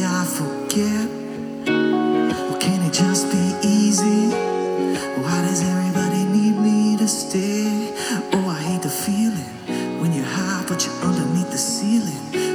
I forget? Or can it just be easy? Why does everybody need me to stay? Oh, I hate the feeling when you're high but you're underneath the ceiling.